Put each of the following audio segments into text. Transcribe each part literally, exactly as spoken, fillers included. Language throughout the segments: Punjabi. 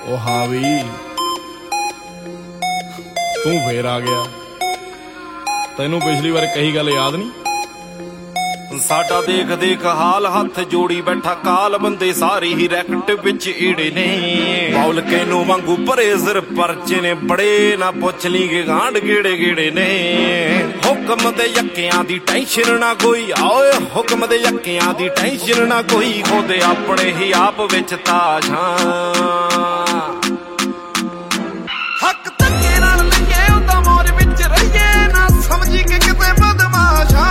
ਉਹ ਹਾਂ ਵੀ ਤੂੰ ਫੇਰ ਆ ਗਿਆ। ਤੈਨੂੰ ਪਿਛਲੀ ਵਾਰ ਕਹੀ ਗੱਲ ਯਾਦ ਨਹੀਂ? ਸਾਡਾ ਦੇਖ ਦੇਖ ਹਾਲ ਹੱਥ ਜੋੜੀ ਬੈਠਾ ਕਾਲ ਬੰਦੇ ਸਾਰੀ ਹੀ ਰੈਕਟ ਵਿੱਚ ਈੜੇ ਨੇ ਬੌਲ ਕੇ ਨੂੰ ਵਾਂਗੂ ਭਰੇ ਸਿਰ ਪਰਚੇ ਨੇ ਬੜੇ ਨਾ ਪੁੱਛ ਲਈ ਕਿ ਗਾਂਢ ਗੇੜੇ ਗੇੜੇ ਨੇ ਹੁਕਮ ਦੇ ਯੱਕਿਆਂ ਦੀ ਟੈਨਸ਼ਨ ਨਾ ਕੋਈ ਓਏ ਹੁਕਮ ਦੇ ਯੱਕਿਆਂ ਦੀ ਟੈਨਸ਼ਨ ਨਾ ਕੋਈ ਖੋਦੇ ਆਪਣੇ ਹੀ ਆਪ ਵਿੱਚ ਤਾਸ਼ਾਂ ਹੱਕ ਧੱਕੇ ਨਾਲ ਲਈਏ ਉਹਦਾ ਮੋਰ ਵਿੱਚ ਰਹੀਏ ਨਾ ਸਮਝੀ ਕਿ ਕਿਤੇ ਬਦਮਾਸ਼ਾਂ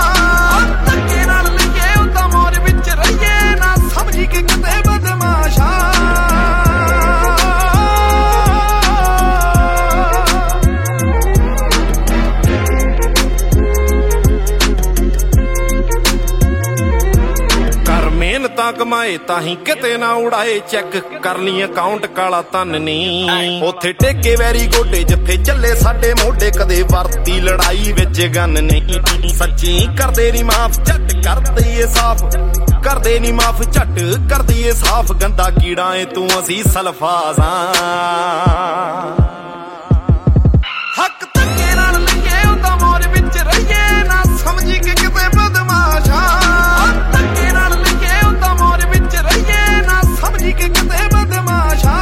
ਕਿ ਕਿਤੇ ਬਦਮਾਸ਼ਾਂ ਕਰ ਮਿਹਨਤਾਂ ਕਮਾਏ ਤਾਂ ਹੀ ਕਿਤੇ ਨਾ ਉਡਾਏ ਚੈੱਕ ਕਰ ਲਈ ਅਕਾਊਂਟ ਕਾਲਾ ਧਨ ਨੀ ਉੱਥੇ ਟੇਕੇ ਵੈਰੀ ਗੋਡੇ ਜਿੱਥੇ ਚੱਲੇ ਸਾਡੇ ਮੋਢੇ ਕਦੇ ਵਰਤੀ ਲੜਾਈ ਵਿੱਚ ਗਨ ਨਹੀਂ ਸੱਚੀ ਕਰਦੇ ਨੀ ਮਾਫ ਝੱਟ ਕਰਦੇ ਏ ਸਾਫ ਕਰਦੇ ਨੀ ਮਾਫ ਝੱਟ ਕਰਦੀ ਏ ਸਾਫ ਗੰਦਾ ਕੀੜਾ ਏ ਤੂੰ ਅਸੀਂ ਸਲਫਾਜ਼ਾਂ ਹੱਕ ਧੱਕੇ ਨਾਲ ਲਈਏ ਉਹਦਾ ਮੋਰ ਵਿੱਚ ਰਹੀਏ ਨਾ ਸਮਝੀ ਕਿ ਕਿਤੇ ਬਦਮਾਸ਼ਾਂ ਧੱਕੇ ਨਾਲ ਲਈਏ ਉਹਦਾ ਮੋਰ ਵਿੱਚ ਰਹੀਏ ਨਾ ਸਮਝੀ ਕਿ ਕਿਤੇ ਬਦਮਾਸ਼ਾਂ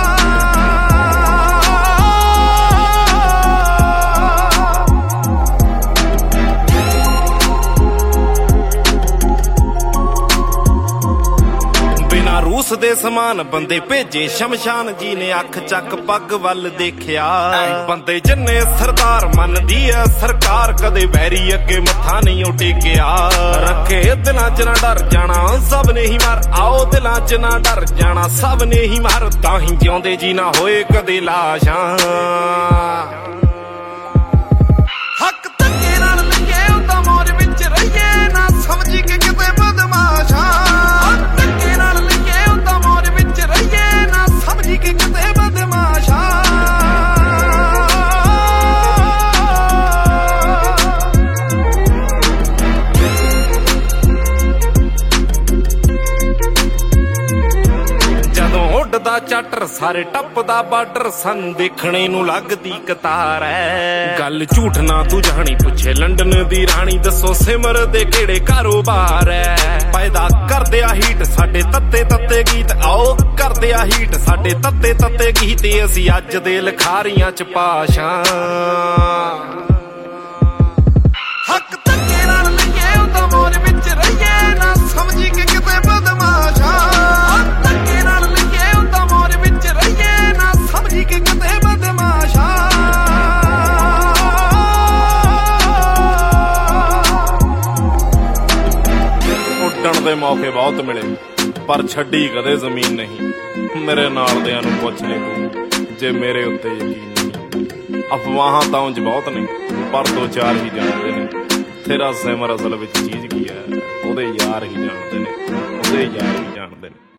ਰੂਸ ਦੇ ਸਮਾਨ ਬੰਦੇ ਭੇਜੇ ਸ਼ਮਸ਼ਾਨ ਜੀ ਨੇ ਅੱਖ ਚੱਕ ਪੱਗ ਵੱਲ ਦੇਖਿਆ ਬੰਦੇ ਜਿੰਨੇ ਸਰਦਾਰ ਮੰਨਦੀ ਐ ਸਰਕਾਰ ਕਦੇ ਵੈਰੀ ਅੱਗੇ ਮੱਥਾ ਨਹੀਂ ਉਹ ਟੇਕਿਆ ਰੱਖੇ ਦਿਲਾਂ ਚ ਨਾ ਡਰ ਜਾਣਾ ਸਭ ਨੇ ਹੀ ਮਾਰ ਆਓ ਦਿਲਾਂ ਚ ਨਾ ਡਰ ਜਾਣਾ ਸਭ ਨੇ ਹੀ ਮਾਰ ਤਾਂ ਹੀ ਜਿਉਂਦੇ ਜੀ ਨਾ ਹੋਏ ਕਦੇ ਲਾਸ਼ਾਂ ਹੱਕ ਧੱਕੇ ਨਾਲ ਲਈਏ ਉਹਦਾ ਮੋਰ ਵਿੱਚ ਰਹੀਏ ਨਾ ਸਮਝੀ ਕਿ ਕਿਤੇ ਬਦਮਾਸ਼ਾਂ ਧੱਕੇ ਨਾਲ ਸਮਝੀ ਕਿ ਕਿਤੇ ਬਦਮਾਸ਼ਾਂ ਜਦੋਂ ਉੱਡਦਾ ਚਾਟਰ ਸਾਰੇ ਟੱਪਦਾ ਬਾਰਡਰ ਸਾਨੂੰ ਦੇਖਣੇ ਨੂੰ ਲੱਗਦੀ ਕਤਾਰ ਐ ਗੱਲ ਝੂਠ ਨਾ ਤੂੰ ਜਾਣੀ ਪੁੱਛੇ ਲੰਡਨ ਦੀ ਰਾਣੀ ਦੱਸੋ ਸਿਮਰ ਦੇ ਕਿਹੜੇ ਕਾਰੋਬਾਰ ਐ ਪੈਦਾ ਕਰਦੇ ਆ ਹੀਟ ਸਾਡੇ ਤੱਤੇ ਤੱਤੇ ਗੀਤ ਆਓ ਕਰਦੇ ਆ ਹੀਟ ਸਾਡੇ ਤੱਤੇ ਤੱਤੇ ਗੀਤ ਅਸੀਂ ਅੱਜ ਦੇ ਲਿਖਾਰੀਆਂ ਚ ਪਾਸ਼ਾਂ ਹੱਕ ਧੱਕੇ ਨਾਲ ਲਈਏ ਉਹਦਾ ਮੋਰ ਵਿੱਚ ਰਹੀਏ ਨਾ ਸਮਝੀ ਕਿ ਕਿਤੇ ਬਦਮਾਸ਼ਾਂ ਧੱਕੇ ਨਾਲ ਲਈਏ ਉਹਦਾ ਮੋਰ ਵਿੱਚ ਰਹੀਏ ਨਾ ਸਮਝੀ ਕਿ ਕਿਤੇ ਬਦਮਾਸ਼ਾਂ ਉੱਡਣ ਦੇ ਮੌਕੇ ਬਹੁਤ ਮਿਲੇ ਪਰ ਛੱਡੀ ਕਦੇ ਜ਼ਮੀਨ ਨਹੀਂ ਮੇਰੇ ਨਾਲ ਦਿਆਂ ਨੂੰ ਪੁੱਛ ਲੈ ਤੂੰ ਜੇ ਮੇਰੇ ਉੱਤੇ ਯਕੀਨ ਨਹੀਂ ਅਫਵਾਹਾਂ ਤਾਂ ਉਂਝ ਬਹੁਤ ਨੇ ਪਰ ਦੋ ਚਾਰ ਹੀ ਜਾਣਦੇ ਨੇ ਤੇਰਾ ਸਿਮਰ ਅਸਲ ਵਿੱਚ ਚੀਜ਼ ਕੀ ਹੈ ਉਹਦੇ ਯਾਰ ਹੀ ਜਾਣਦੇ ਨੇ ਉਹਦੇ ਯਾਰ ਹੀ